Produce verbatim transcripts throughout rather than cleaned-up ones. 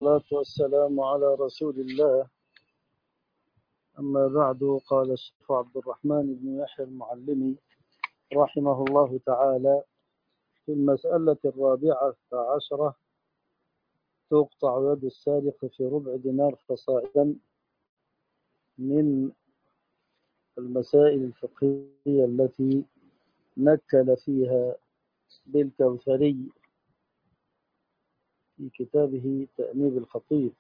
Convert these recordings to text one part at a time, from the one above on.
والصلاة والسلام على رسول الله. أما بعد، قال الشيخ عبد الرحمن بن يحيى المعلمي رحمه الله تعالى في المسألة الرابعة عشرة: تقطع يد السارق في ربع دينار فصاعدا، من المسائل الفقهية التي نكل فيها بالكوثري في كتابه تأنيب الخطيب.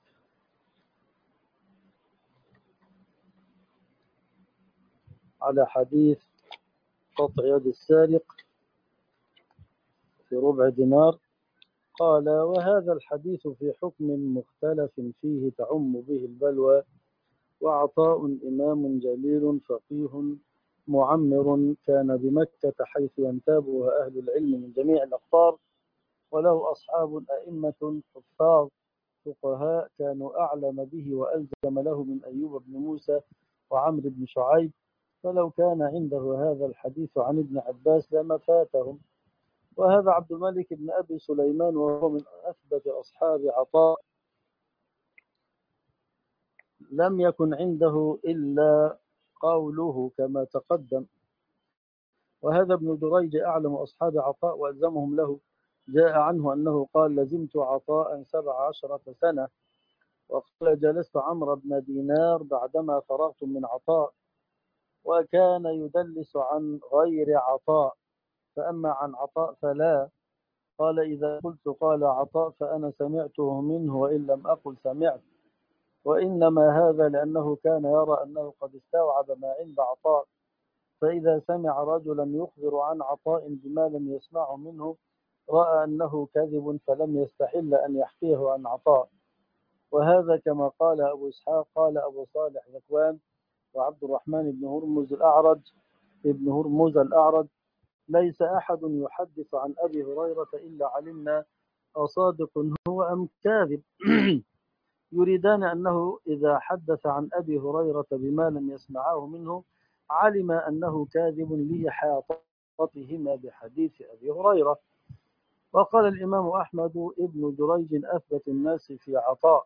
على حديث قطع يد السارق في ربع دينار، قال: وهذا الحديث في حكم مختلف فيه تعم به البلوى، وعطاء إمام جليل فقيه معمر كان بمكة حيث ينتابها أهل العلم من جميع الأقطار، وله أصحاب أئمة حفاظ فقهاء كانوا أعلم به وألزم له من أيوب بن موسى وعمرو بن شعيب، فلو كان عنده هذا الحديث عن ابن عباس لما فاتهم. وهذا عبد الملك بن أبي سليمان، وهو من أثبت أصحاب عطاء، لم يكن عنده إلا قوله كما تقدم. وهذا ابن دريج أعلم أصحاب عطاء وألزمهم له، جاء عنه أنه قال: لزمت عطاء سبع عشرة سنة. وقال: جلست عمرو بن دينار بعدما فرغت من عطاء، وكان يدلس عن غير عطاء، فأما عن عطاء فلا. قال: إذا قلت قال عطاء فأنا سمعته منه، وإن لم أقل سمعت، وإنما هذا لأنه كان يرى أنه قد استوعب ما عند عطاء، فإذا سمع رجلا يخبر عن عطاء بما لم يسمعه منه رأى أنه كذب، فلم يستحل أن يحكيه عن عطاء. وهذا كما قال أبو إسحاق قال أبو صالح ذكوان وعبد الرحمن بن هرمز الأعرج ابن هرمز الأعرج: ليس أحد يحدث عن أبي هريرة إلا علمنا أصادق هو أم كاذب. يريدان أنه إذا حدث عن أبي هريرة بما لم يسمعه منه علم أنه كاذب لإحاطتهما بحديث أبي هريرة. وقال الإمام أحمد: ابن دريج أثبت الناس في عطاء.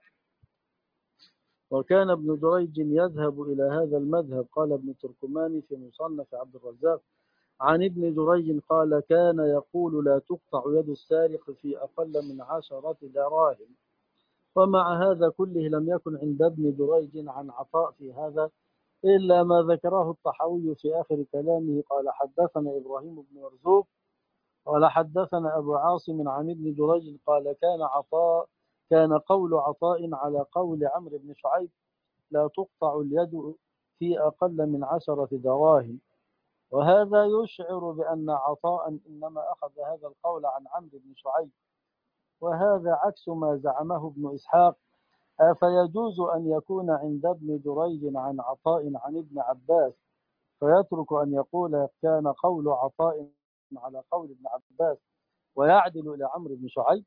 وكان ابن دريج يذهب إلى هذا المذهب. قال ابن تركماني في مصنف عبد الرزاق عن ابن دريج قال: كان يقول: لا تقطع يد السارق في أقل من عشرة دراهم. ومع هذا كله لم يكن عند ابن دريج عن عطاء في هذا إلا ما ذكره الطحاوي في آخر كلامه. قال: حدثنا إبراهيم بن مرزوق قال: حدثنا أبو عاصم عن ابن دريج قال: كان عطاء كان قول عطاء على قول عمرو بن شعيب: لا تقطع اليد في أقل من عشرة دراهم. وهذا يشعر بأن عطاء إنما أخذ هذا القول عن عمرو بن شعيب، وهذا عكس ما زعمه ابن إسحاق. أفيجوز أن يكون عند ابن دريج عن عطاء عن ابن عباس فيترك أن يقول كان قول عطاء على قول ابن عباس ويعدل إلى عمرو بن شعيب؟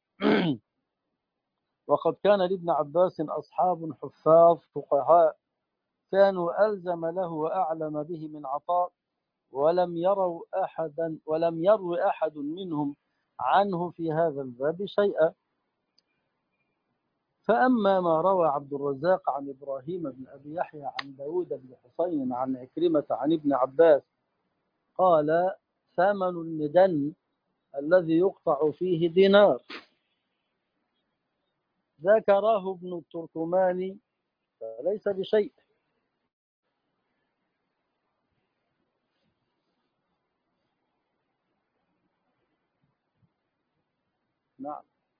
وقد كان لابن عباس أصحاب حفاظ فقهاء كانوا ألزم له وأعلم به من عطاء، ولم يروا أحدا ولم يرو أحد منهم عنه في هذا الباب شيئا. فأما ما روى عبد الرزاق عن إبراهيم بن أبي يحيى عن داود بن حسين عن عكرمة عن ابن عباس قال: ثمن المدن الذي يقطع فيه دينار. ذكره ابن التركماني فليس بشيء. نعم،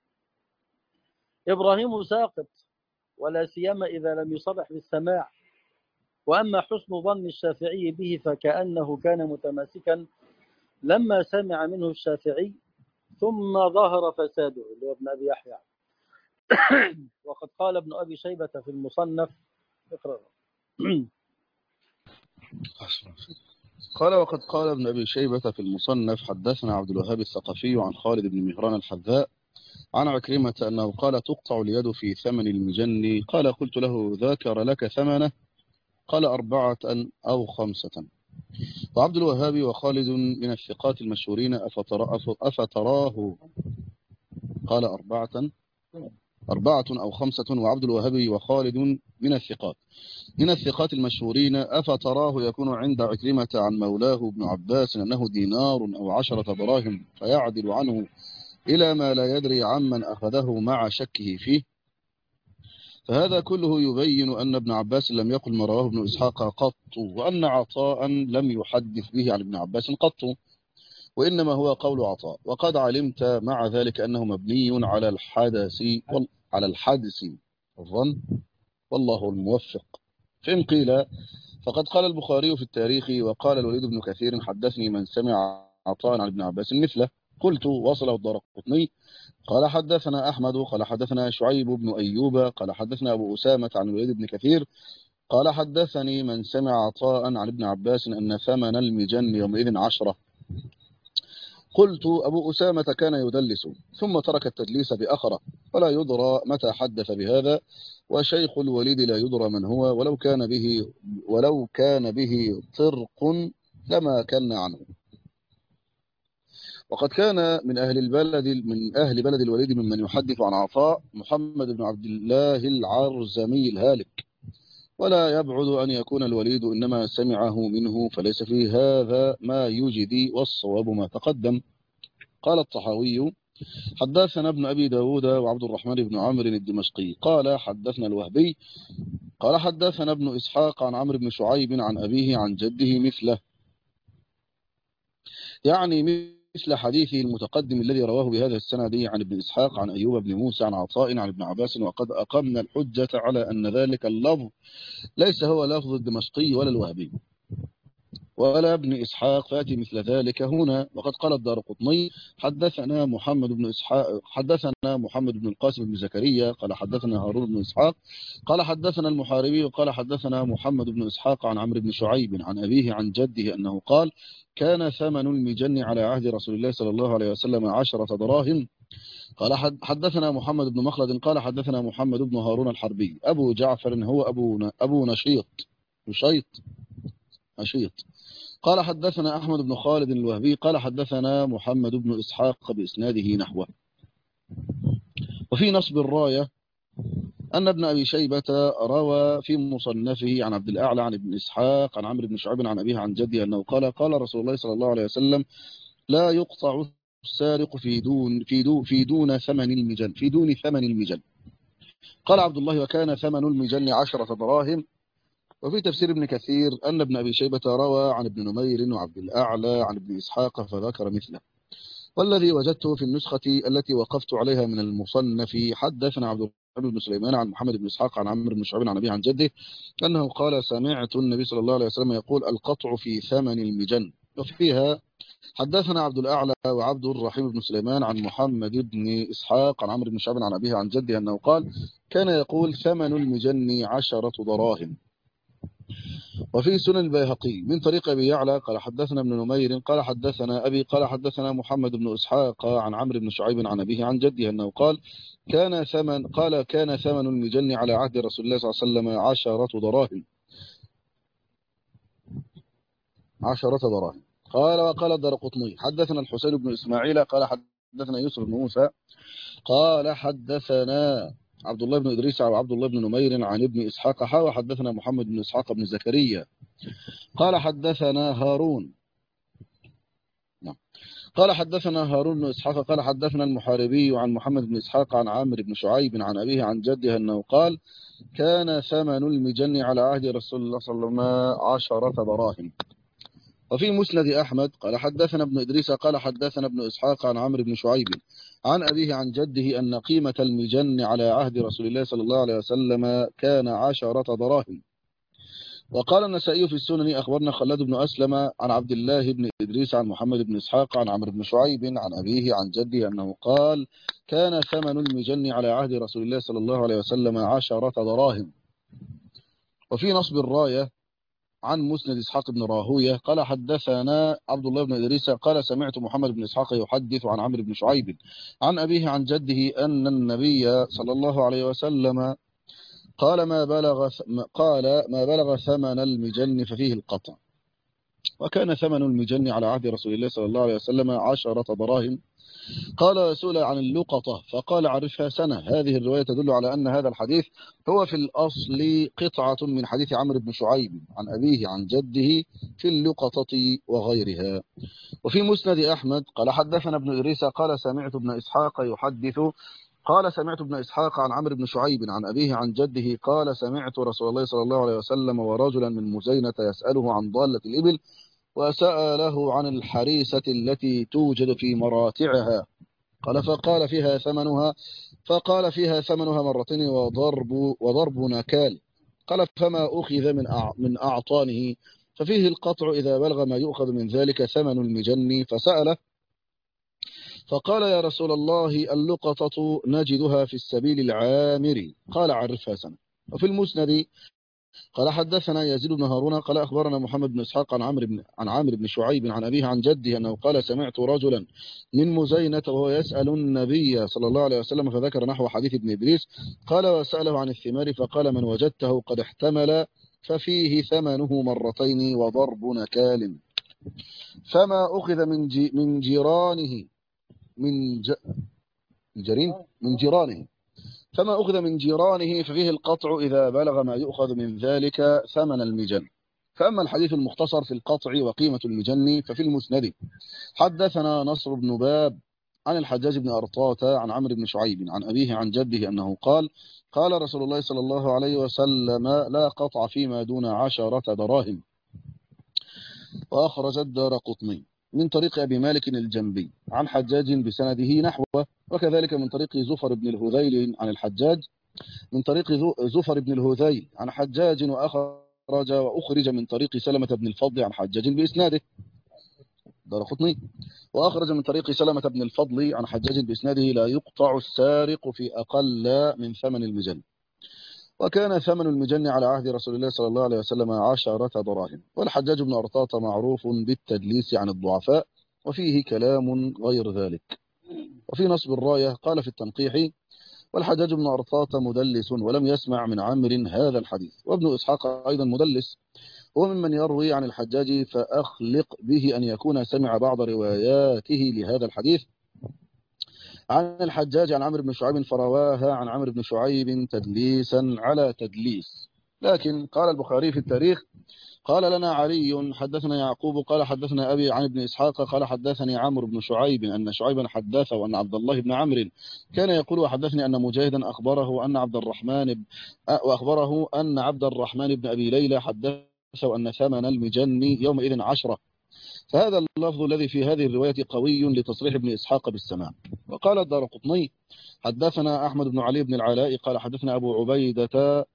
إبراهيم ساقط، ولا سيما إذا لم يصرح بالسماع. وأما حسن ظن الشافعي به فكأنه كان متماسكا لما سمع منه الشافعي ثم ظهر فساده، اللي هو ابن أبي يحيى. وقد قال ابن أبي شيبة في المصنف: اقرأ. قال: وقد قال ابن أبي شيبة في المصنف: حدثنا عبد الوهاب الثقفي عن خالد بن مهران الحذاء عن عكرمة أنه قال: تقطع اليد في ثمن المجن. قال: قلت له: ذكر لك ثمنه؟ قال: أربعة أو خمسة. وعبد الوهاب وخالد من الثقات المشهورين، أفتراه؟ قال: أربعة أربعة أو خمسة وعبد الوهاب وخالد من الثقات. من الثقات المشهورين. أفتراه يكون عند عكرمة عن مولاه ابن عباس أنه دينار أو عشرة دراهم فيعدل عنه إلى ما لا يدري عمن أخذه مع شكه فيه. فهذا كله يبين أن ابن عباس لم يقل ما رواه ابن إسحاق قط، وأن عطاء لم يحدث به عن ابن عباس قط، وإنما هو قول عطاء. وقد علمت مع ذلك أنه مبني على الحدث وال... على الحدث الظن، والله الموفق. فإن قيل فقد قال البخاري في التاريخ وقال الوليد بن كثير حدثني من سمع عطاء عن ابن عباس مثله. قلت وصله الدارقطني قال حدثنا أحمد قال حدثنا شعيب بن أيوب قال حدثنا أبو أسامة عن الوليد بن كثير قال حدثني من سمع عطاء عن ابن عباس أن ثمن المجن يومئذ عشرة. قلت أبو أسامة كان يدلس ثم ترك التدليس بأخره، ولا يدرى متى حدث بهذا، وشيخ الوليد لا يدرى من هو، ولو كان به ولو كان به طرق لما كان عنه. وقد كان من أهل البلد من أهل بلد الوليد ممن يحدث عن عطاء محمد بن عبد الله العرزمي الهالك، ولا يبعد أن يكون الوليد إنما سمعه منه، فليس في هذا ما يجدي، والصواب ما تقدم. قال الطحاوي حدثنا ابن أبي داود وعبد الرحمن بن عامر الدمشقي قال حدثنا الوهبي قال حدثنا ابن إسحاق عن عمرو بن شعيب عن أبيه عن جده مثله، يعني مثل حديثه المتقدم الذي رواه بهذا السند عن ابن إسحاق عن أيوب بن موسى عن عطاء عن ابن عباس. وقد أقمنا الحجة على أن ذلك اللفظ ليس هو لفظ الدمشقي ولا الوهبي ولا ابن إسحاق، فأتي مثل ذلك هنا. وقد قال الدارقطني حدثنا محمد بن إسحاق حدثنا محمد بن القاسم بن زكريا قال حدثنا هارون بن إسحاق قال حدثنا المحاربي قال حدثنا محمد بن إسحاق عن عمرو بن شعيب عن أبيه عن جده أنه قال كان ثمن المجن على عهد رسول الله صلى الله عليه وسلم عشرة دراهم. قال حدثنا محمد بن مخلد قال حدثنا محمد بن هارون الحربي أبو جعفر هو أبو أبو نشيط نشيط نشيط قال حدثنا أحمد بن خالد الوهبي قال حدثنا محمد بن إسحاق بإسناده نحوه. وفي نصب الراية أن ابن أبي شيبة روى في مصنفه عن عبد الأعلى عن ابن إسحاق عن عمرو بن شعيب عن أبيه عن جده أنه قال قال رسول الله صلى الله عليه وسلم لا يقطع السارق في دون في دون في دون ثمن المجن في دون ثمن المجن. قال عبد الله وكان ثمن المجن عشرة دراهم. وفي تفسير ابن كثير أن ابن أبي شيبة روى عن ابن نمير وعبد الأعلى عن ابن إسحاق فذكر مثله. والذي وجدته في النسخة التي وقفت عليها من المصنف حدثنا عبد الرحمن بن سليمان عن محمد بن إسحاق عن عمرو بن شعيب عن أبيه عن جده أنه قال سمعت النبي صلى الله عليه وسلم يقول القطع في ثمن المجن. وفيها حدثنا عبد الأعلى وعبد الرحيم بن سليمان عن محمد بن إسحاق عن عمرو بن شعيب عن أبيه عن جده أنه قال كان يقول ثمن المجن عشرة دراهم. وفي سنن البيهقي من طريق أبي يعلى قال حدثنا ابن نمير قال حدثنا أبي قال حدثنا محمد بن إسحاق عن عمرو بن شعيب عن أبيه عن جده أنه قال كان ثمن قال كان ثمن المجن على عهد رسول الله صلى الله عليه وسلم عشرة دراهم عشرة دراهم. قال وقال الدارقطني حدثنا الحسين بن إسماعيل قال حدثنا يوسف بن موسى قال حدثنا عبد الله بن إدريس وعبد الله بن نمير عن ابن إسحاق حا حدثنا محمد بن إسحاق بن زكريا قال حدثنا هارون نعم قال حدثنا هارون بن إسحاق قال حدثنا المحاربي عن محمد بن إسحاق عن عامر بن شعيب عن أبيه عن جده أنه قال كان ثمن المجن على عهد رسول الله صلى الله عليه وسلم عشرة دراهم. وفي مسند أحمد قال حدثنا ابن إدريس قال حدثنا ابن إسحاق عن عمرو بن شعيب عن أبيه عن جده أن قيمة المجن على عهد رسول الله صلى الله عليه وسلم كان عشرة دراهم. وقال النسائي في السنن أخبرنا خلاد بن أسلم عن عبد الله بن إدريس عن محمد بن إسحاق عن عمرو بن شعيب عن أبيه عن جده أنه قال كان ثمن المجن على عهد رسول الله صلى الله عليه وسلم عشرة دراهم. وفي نصب الراية عن مسند إسحاق بن راهوية قال حدثنا عبد الله بن إدريس قال سمعت محمد بن إسحاق يحدث عن عمرو بن شعيب عن أبيه عن جده أن النبي صلى الله عليه وسلم قال ما بلغ قال ما بلغ ثمن المجن ففيه القطع. وكان ثمن المجن على عهد رسول الله صلى الله عليه وسلم عشرة دراهم. قال سئل عن اللقطة فقال عرفها سنة. هذه الرواية تدل على أن هذا الحديث هو في الأصل قطعة من حديث عمرو بن شعيب عن أبيه عن جده في اللقطة وغيرها. وفي مسند أحمد قال حدثنا ابن إدريس قال سمعت ابن إسحاق يحدث قال سمعت ابن إسحاق عن عمرو بن شعيب عن أبيه عن جده قال سمعت رسول الله صلى الله عليه وسلم ورجلا من مزينة يسأله عن ضالة الإبل وسأله عن الحريسة التي توجد في مراتعها قال فقال فيها ثمنها فقال فيها ثمنها مرتين وضرب وضرب نكال قال فما أخذ من من أعطانه ففيه القطع إذا بلغ ما يؤخذ من ذلك ثمن المجن فسأله فقال يا رسول الله اللقطة نجدها في السبيل العامر قال عرفها سنة. وفي المسند قال حدثنا يزيد بن هارون قال أخبرنا محمد بن إسحاق عن عمرو بن عن عمرو بن شعيب عن أبيه عن جده أنه قال سمعت رجلا من مزينة وهو يسأل النبي صلى الله عليه وسلم فذكر نحو حديث ابن إدريس قال وسأله عن الثمار فقال من وجدته قد احتمل ففيه ثمنه مرتين وضرب نكال فما أخذ من جي من جيرانه من ج... جرين من جيرانه فما أخذ من جيرانه ففيه القطع إذا بلغ ما يؤخذ من ذلك ثمن المجن. فأما الحديث المختصر في القطع وقيمة المجن ففي المسند حدثنا نصر بن باب عن الحجاج بن أرطاة عن عمرو بن شعيب عن أبيه عن جده أنه قال قال رسول الله صلى الله عليه وسلم لا قطع فيما دون عشرة دراهم. وأخرج الدارقطني من طريق أبي مالك الجنبي عن حجاج بسنده نحوه وكذلك من طريق زفر بن الهذيل عن الحجاج من طريق زفر بن الهذيل عن حجاج وأخرج وأخرج من طريق سلمة بن الفضل عن حجاج بإسناده دارقطني وأخرج من طريق سلمة بن الفضل عن حجاج بإسناده لا يقطع السارق في أقل من ثمن المجن. وكان ثمن المجن على عهد رسول الله صلى الله عليه وسلم عشرة دراهم. والحجاج بن أرطاة معروف بالتدليس عن الضعفاء وفيه كلام غير ذلك. وفي نصب الراية قال في التنقيح والحجاج بن أرطاة مدلس ولم يسمع من عمرو هذا الحديث. وابن إسحاق أيضا مدلس هو ممن يروي عن الحجاج فأخلق به أن يكون سمع بعض رواياته لهذا الحديث عن الحجاج عن عمرو بن شعيب فرواها عن عمرو بن شعيب تدليسا على تدليس. لكن قال البخاري في التاريخ قال لنا علي حدثنا يعقوب قال حدثنا أبي عن ابن إسحاق قال حدثني عمرو بن شعيب أن شعيبا حدثه وأن عبد الله بن عمرو كان يقول وحدثني أن مجاهدا أخبره أن عبد الرحمن ب... وأخبره أن عبد الرحمن بن أبي ليلى حدثه أن ثمن المجن يومئذ عشرة. فهذا اللفظ الذي في هذه الرواية قوي لتصريح ابن إسحاق بالسماع. وقال الدارقطني حدثنا أحمد بن علي بن العلاء قال حدثنا أبو عبيدة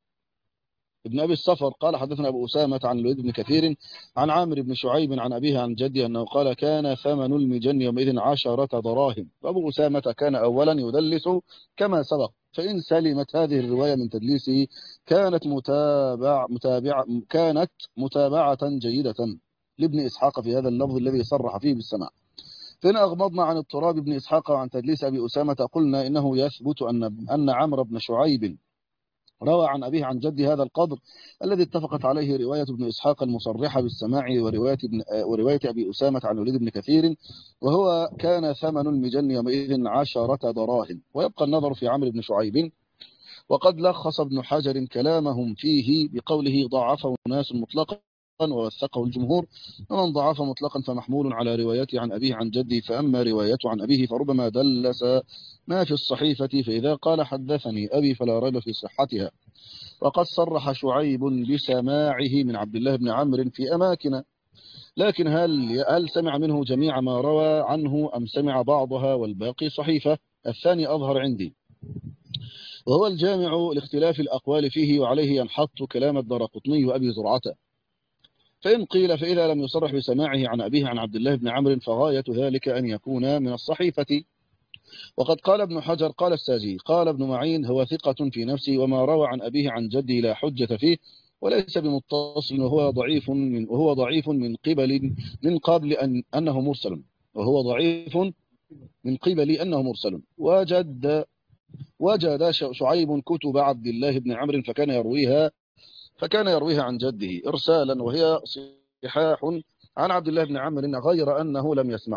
ابن أبي الصفر قال حدثنا أبو أسامة عن الوليد بن كثير عن عامر بن شعيب عن أبيه عن جدي أنه قال كان ثمن المجن يومئذ عشرة دراهم. فأبو أسامة كان أولا يدلس كما سبق فإن سلمت هذه الرواية من تدليسه كانت متابع متابعة كانت متابعة جيدة لابن إسحاق في هذا اللفظ الذي صرح فيه بالسماع. فإن أغمضنا عن اضطراب ابن إسحاق وعن تدليس أبي أسامة قلنا إنه يثبت أن أن عمرو بن شعيب روى عن أبيه عن جدي هذا القدر الذي اتفقت عليه رواية ابن إسحاق المصرحة بالسماع ورواية, ابن ورواية أبي أسامة عن الوليد بن كثير وهو كان ثمن المجن يومئذ عشرة دراهم. ويبقى النظر في عمرو بن شعيب وقد لخص ابن حجر كلامهم فيه بقوله ضعفه ناس مطلقا ووثقه الجمهور ومن ضعف مطلقا فمحمول على روايته عن أبيه عن جدي فأما روايته عن أبيه فربما دلس ما في الصحيفة فإذا قال حدثني أبي فلا ريب في صحتها. وقد صرح شعيب بسماعه من عبد الله بن عمرو في أماكن لكن هل هل سمع منه جميع ما روى عنه أم سمع بعضها والباقي صحيفة؟ الثاني أظهر عندي وهو الجامع لاختلاف الأقوال فيه وعليه ينحط كلام الدارقطني وأبي زرعة. فإن قيل فإذا لم يصرح بسماعه عن أبيه عن عبد الله بن عمرو فغاية ذلك أن يكون من الصحيفة. وقد قال ابن حجر قال الساجي قال ابن معين هو ثقة في نفسه وما روى عن أبيه عن جده لا حجة فيه وليس بمتصل وهو ضعيف من وهو ضعيف من قبل من قبل أن أنه مرسل وهو ضعيف من قبل أنه مرسل. وجد وجد شعيب كتب عبد الله بن عمرو فكان يرويها فكان يرويها عن جده إرسالا وهي صحاح عن عبد الله بن عمرو غير أنه لم يسمعها.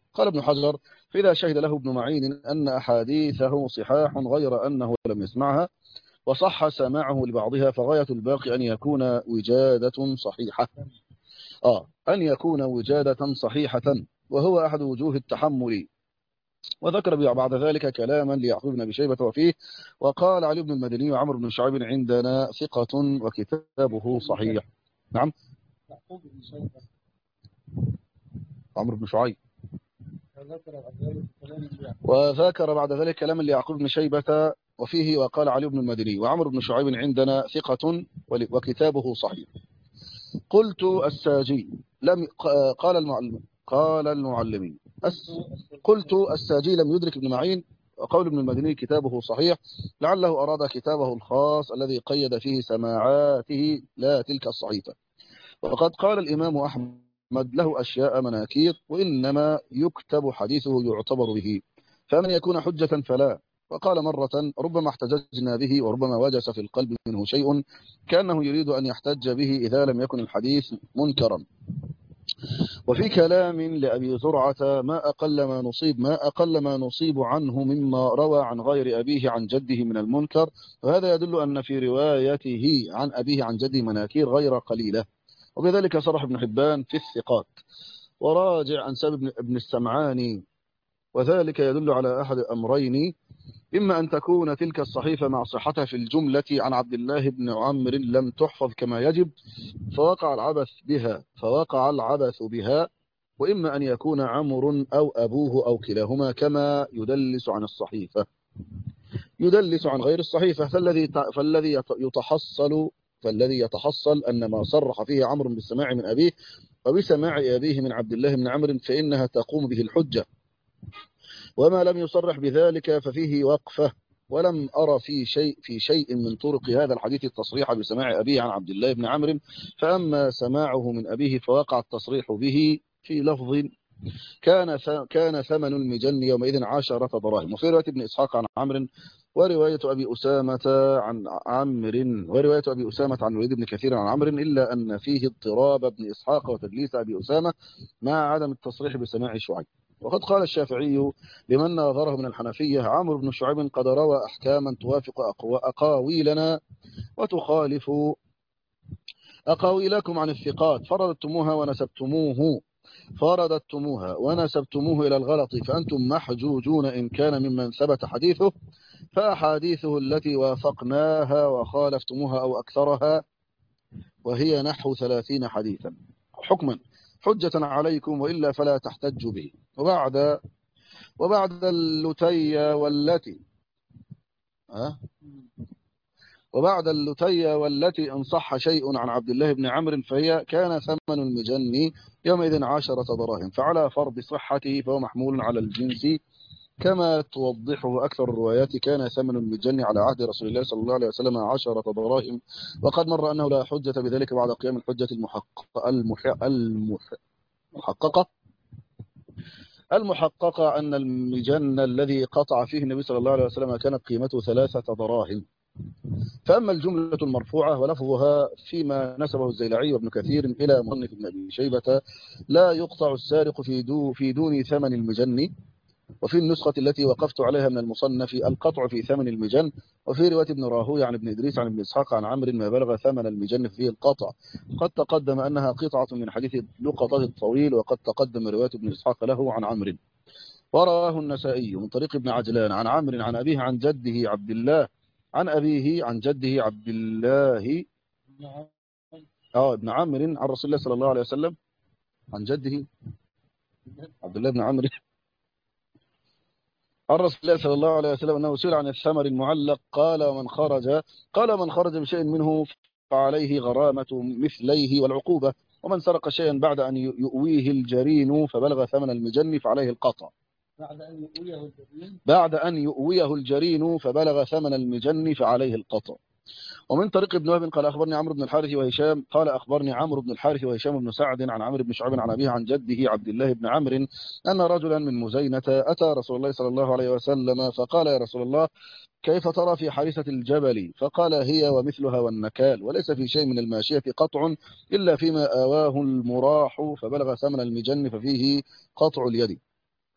قال ابن حجر: فإذا شهد له ابن معين أن أحاديثه صحاح غير أنه لم يسمعها وصح سماعه لبعضها، فغاية الباقي أن يكون وجادة صحيحة آه أن يكون وجادة صحيحة، وهو أحد وجوه التحمل. وذكر بعد ذلك كلاما ليعقوب بن أبي شيبة وفيه: وقال علي بن المديني وعمرو بن شعيب عندنا ثقة وكتابه صحيح. نعم، يعقوب بن شيبة عمرو بن شعيب. وذكر بعد ذلك كلام يعقوب وذكر بعد ذلك كلاما ليعقوب بن شيبة وفيه: وقال علي بن المديني وعمرو بن شعيب عندنا ثقة وكتابه صحيح. قلت الساجي لم قال المعلم قال المعلمين أس قلت الساجي لم يدرك ابن معين، وقول ابن المديني كتابه صحيح، لعله أراد كتابه الخاص الذي قيد فيه سماعاته لا تلك الصحيفة. وقد قال الإمام أحمد له أشياء مناكير، وإنما يكتب حديثه يعتبر به، فمن يكون حجة فلا. وقال مرة: ربما احتججنا به وربما وجس في القلب منه شيء كأنه يريد أن يحتج به إذا لم يكن الحديث منكرا. وفي كلام لأبي زرعة: ما أقل ما نصيب ما أقل ما نصيب عنه مما روى عن غير أبيه عن جده من المنكر، وهذا يدل أن في روايته عن أبيه عن جده مناكير غير قليلة. وبذلك صرح ابن حبان في الثقات. وراجع أنساب ابن السمعاني، وذلك يدل على أحد أمرين: إما أن تكون تلك الصحيفة مع صحتها في الجملة عن عبد الله بن عمرو لم تحفظ كما يجب فوقع العبث بها فوقع العبث بها وإما أن يكون عمرو أو أبوه أو كلاهما كما يدلس عن الصحيفة يدلس عن غير الصحيفة. فالذي فالذي يتحصل فالذي يتحصل أن ما صرح فيه عمرو بالسماع من أبيه وبسماع أبيه من عبد الله بن عمرو فإنها تقوم به الحجة، وما لم يصرح بذلك ففيه وقفة. ولم أرى في شيء في شيء من طرق هذا الحديث التصريح بسماع أبيه عن عبد الله بن عمرو، فأما سماعه من أبيه فوقع التصريح به في لفظ: كان كان ثمن المجن يومئذ عشرة دراهم. وفي رواية ابن إسحاق عن عمرو ورواية أبي أسامة عن عمرو ورواية أبي أسامة عن وليد بن كثير عن عمرو، إلا أن فيه اضطراب ابن إسحاق وتدليس أبي أسامة مع عدم التصريح بسماع شعيب. وقد قال الشافعي لمن ناظره من الحنفية: عمرو بن شعيب قد روى أحكاما توافق أقاويلنا وتخالف أقاويلكم عن الثقات، فرددتموها ونسبتموه فرددتموها ونسبتموه إلى الغلط، فأنتم محجوجون إن كان ممن ثبت حديثه، فأحاديثه التي وافقناها وخالفتموها أو أكثرها وهي نحو ثلاثين حديثا حكما حجة عليكم، وإلا فلا تحتجوا به. وبعد وبعد اللتي والتي أه؟ وبعد اللتي والتي إن صح شيء عن عبد الله بن عمرو فهي كان ثمن المجن يومئذ عشرة دراهم، فعلى فرض صحته فهو محمول على الجنس كما توضحه أكثر الروايات. كان ثمن المجن على عهد رسول الله صلى الله عليه وسلم عشرة دراهم، وقد مر أنه لا حجة بذلك بعد قيام الحجة المحققة المح... المح... المحققة المحققة أن المجن الذي قطع فيه النبي صلى الله عليه وسلم كانت قيمته ثلاثة دراهم. فأما الجملة المرفوعة ولفظها فيما نسبه الزيلعي وابن كثير إلى مصنف بن أبي شيبة: لا يقطع السارق في, دو في دون ثمن المجن. وفي النسخة التي وقفت عليها من المصنف: القطع في ثمن المجن. وفي رواية ابن راهوي عن ابن إدريس عن ابن إسحاق عن عمرو: ما بلغ ثمن المجن فيه القطع. قد تقدم أنها قطعة من حديث لقطة الطويل، وقد تقدم رواية ابن إسحاق له عن عمرو. ورواه النسائي من طريق ابن عجلان عن عمرو عن أبيه عن جده عبد الله عن أبيه عن جده عبد الله اه ابن عمرو عن رسول الله صلى الله عليه وسلم عن جده عبد الله بن عمرو عن رسول الله صلى الله عليه وسلم أنه سئل عن الثمر المعلق قال: ومن خرج قال من خرج بشيء منه فعليه غرامة مثليه والعقوبة، ومن سرق شيئا بعد أن يؤويه الجرين فبلغ ثمن المجن فعليه القطع. بعد أن يؤويه الجرين بعد أن يؤويه الجرين فبلغ ثمن المجن فعليه القطع. ومن طريق ابن وهب قال: أخبرني عمرو بن الحارث وهشام قال أخبرني عمرو بن الحارث وهشام بن سعد عن عمرو بن شعيب عن أبيه عن جده عبد الله بن عمرو أن رجلا من مزينة أتى رسول الله صلى الله عليه وسلم فقال: يا رسول الله، كيف ترى في حارثة الجبل؟ فقال: هي ومثلها والنكال، وليس في شيء من الماشية قطع إلا فيما آواه المراح فبلغ ثمن المجن ففيه قطع اليد.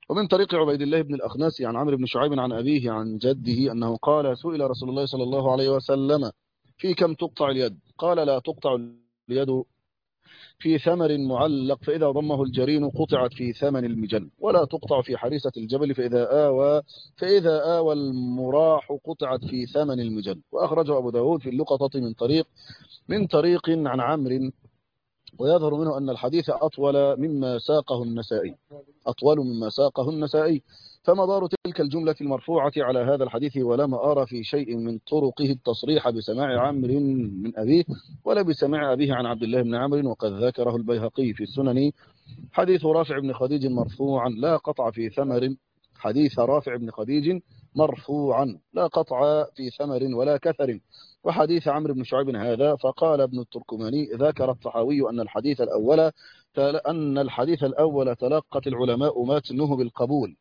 ومن طريق عبيد الله بن الأخنس عن عمرو بن شعيب عن أبيه عن جده أنه قال سئل رسول الله صلى الله عليه وسلم في كم تقطع اليد؟ قال لا تقطع اليد في ثمر معلق فإذا ضمه الجرين قطعت في ثمن المجن، ولا تقطع في حريسة الجبل فإذا آوى فإذا آوى المراح قطعت في ثمن المجن. وأخرجه أبو داود في اللقطة من طريق من طريق عن عمرو، ويظهر منه أن الحديث أطول مما ساقه النسائي أطول مما ساقه النسائي فمدار تلك الجملة المرفوعة على هذا الحديث، ولم أرى في شيء من طرقه التصريح بسماع عمرو من أبيه ولا بسماع أبيه عن عبد الله بن عمرو. وقد ذكره البيهقي في السنن حديث رافع بن خديج مرفوعا لا قطع في ثمر حديث رافع بن خديج مرفوعا لا قطع في ثمر ولا كثر. وحديث عمرو بن شعيب هذا فقال ابن التركماني ذكر الطحاوي أن الحديث الأول أن الحديث الأول تلقت العلماء متنه بالقبول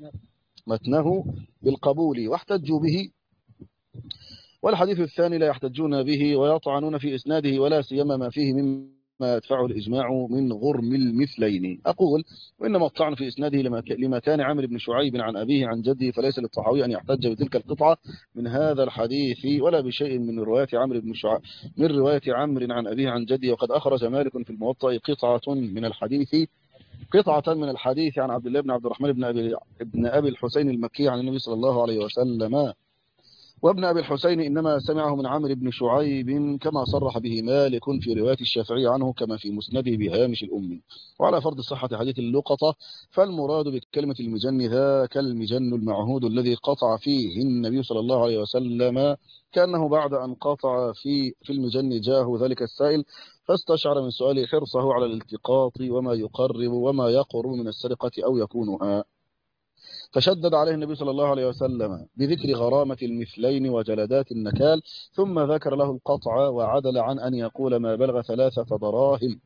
متنه بالقبول واحتجوا به، والحديث الثاني لا يحتجون به ويطعنون في إسناده ولا سيما ما فيه مما يدفعه الإجماع من غرم المثلين. أقول وإنما الطعن في إسناده لما كان عمرو بن شعيب عن أبيه عن جده، فليس للطحاوي أن يحتج بتلك القطعة من هذا الحديث ولا بشيء من رواية عمرو بن شعيب من رواية عمرو عن أبيه عن جده. وقد أخرج مالك في الموطأ قطعة من الحديث قطعة من الحديث عن عبد الله بن عبد الرحمن بن أبي ابن أبي الحسين المكي عن النبي صلى الله عليه وسلم، وابن أبي الحسين إنما سمعه من عمرو بن شعيب كما صرح به مالك في رواية الشافعي عنه كما في مسنده بهامش الأم. وعلى فرض صحة حديث اللقطة فالمراد بكلمة المجن ذاك المجن المعهود الذي قطع فيه النبي صلى الله عليه وسلم، كأنه بعد أن قطع في في المجن جاءه ذلك السائل فاستشعر من سؤاله حرصه على الالتقاط وما يقرب وما يقرب من السرقة أو يكونها، فشدد عليه النبي صلى الله عليه وسلم بذكر غرامة المثلين وجلدات النكال، ثم ذكر له القطع وعدل عن أن يقول ما بلغ ثلاثة دراهم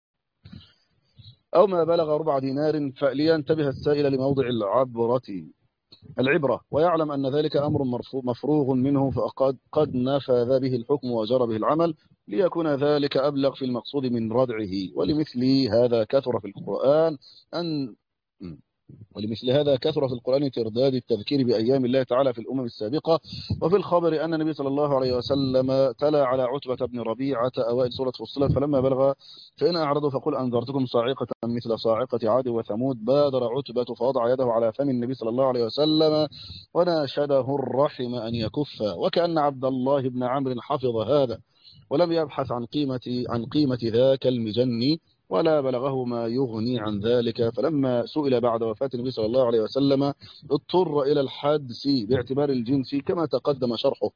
أو ما بلغ ربع دينار، فلينتبه السائل لموضع العبرة العبرة ويعلم أن ذلك أمر مفروغ منه، فقد قد نفذ به الحكم وجرى به العمل ليكون ذلك أبلغ في المقصود من ردعه. ولمثل هذا كثر في القرآن أن ولمثل هذا كثر في القرآن ترداد التذكير بأيام الله تعالى في الأمم السابقة. وفي الخبر أن النبي صلى الله عليه وسلم تلا على عتبة بن ربيعة أوائل سورة فصلت فلما بلغ فإن أعرضوا فقل أنذرتكم صاعقة مثل صاعقة عاد وثمود، بادر عتبة فوضع يده على فم النبي صلى الله عليه وسلم وناشده الرحم أن يكف، وكأن عبد الله بن عمرو حفظ هذا ولم يبحث عن قيمة عن قيمة ذاك المجن ولا بلغه ما يغني عن ذلك. فلما سئل بعد وفاة النبي صلى الله عليه وسلم اضطر إلى الحدس باعتبار الجنس كما تقدم شرحه.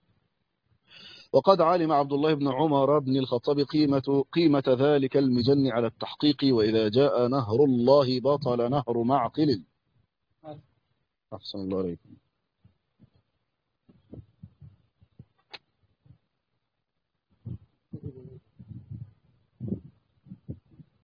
وقد علم عبد الله بن عمر بن الخطاب قيمة, قيمة ذلك المجن على التحقيق، وإذا جاء نهر الله بطل نهر معقل. أحسن الله عليكم.